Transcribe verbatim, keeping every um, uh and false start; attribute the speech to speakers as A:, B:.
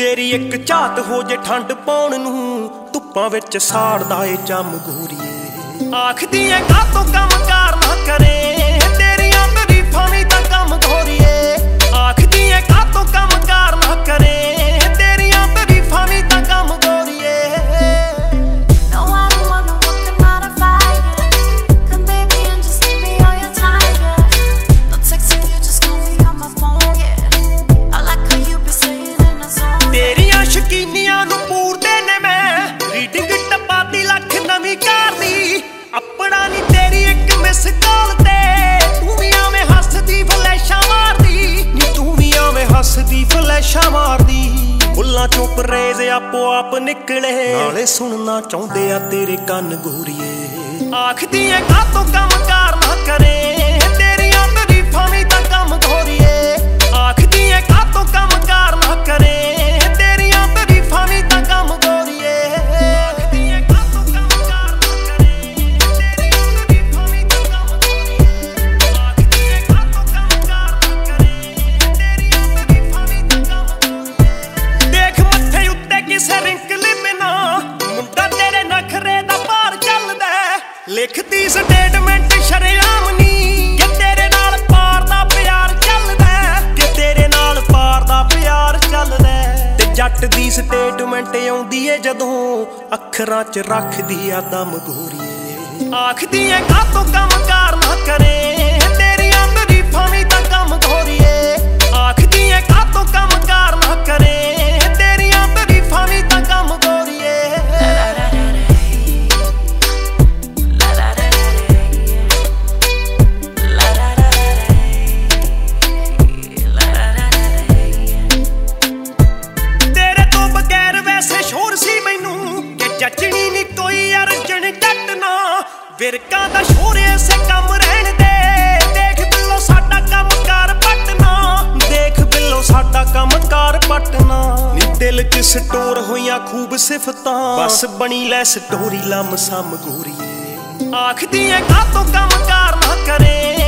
A: तेरी एक झात हो जे ठंड पाउण नूं धुप्पां विच साड़दा ए चम गोरीए। आखदी ऐ कातों कम कार ना करे तेरियां तरीफां वी तां कम गोरीए। आखदी ऐ कातों कम कार ना करे तेरियां तरीफां वी तां कम गोरीए। शकीनियां नूं पूरदे ने मैं रीडिंग टपाती लख नवीं कार दी। अपना नी तेरी एक मिस कॉल ते तू भी आवें हसदी फ्लैशां मारदी नी तू भी आवें हसदी फ्लैशां मारदी। बुल्लां चों परेज आपो आप निकले नाले सुनना चाहुंदे आ तेरे कन गोरीए। आखदी ऐ कातों कम कार ना करे तेरियां तरीफां वी तां कम गोरीए। आखदी ऐ कातों कम कार ना करे लिखती स्टेटमेंट शरेआम नी कि तेरे नाल पार दा प्यार चलदा कि तेरे नाल पार दा प्यार चलदा। ते जट दी स्टेटमेंट आउंदी ए जदों अखरां च रखदी आ दम गोरीए। आखदी ऐ कातों कम कार ना करे तेरियां तरीफां वी तां कम गोरीए। आखदी ऐ कातों कम कार ना करे तेरियां तरीफां वी तां कम गोरीए। जचनी नी कोई अर्जन जट ना विरका दा शोर ऐसे कम रहन दे। देख बिल्लो साडा कम कार पटना देख बिल्लो साडा कम कार पटना। नी दिल च स्टोर होइयां खूब सिफतां बस बनी लै स्टोरी लम सम गोरीए। आखदी ऐ कातों कम कार ना करे